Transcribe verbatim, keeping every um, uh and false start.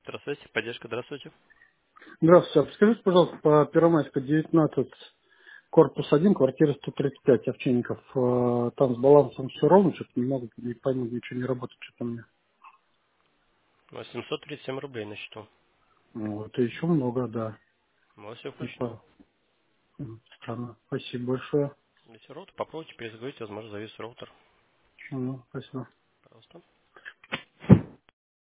Здравствуйте, поддержка, здравствуйте. Здравствуйте. А подскажите, пожалуйста, по Первомайской девятнадцать, корпус один, квартира сто тридцать пять, Овчинников. Э, Там с балансом все ровно, что-то не могу, не пойму, ничего не работает, что-то у меня. восемьсот тридцать семь рублей на счету. Ну, это еще много, да. У вас все включено. Типа, м, странно. Спасибо большое. Если роутер, попробуйте перезагрузить, возможно, завис роутер. Ну, спасибо. Пожалуйста.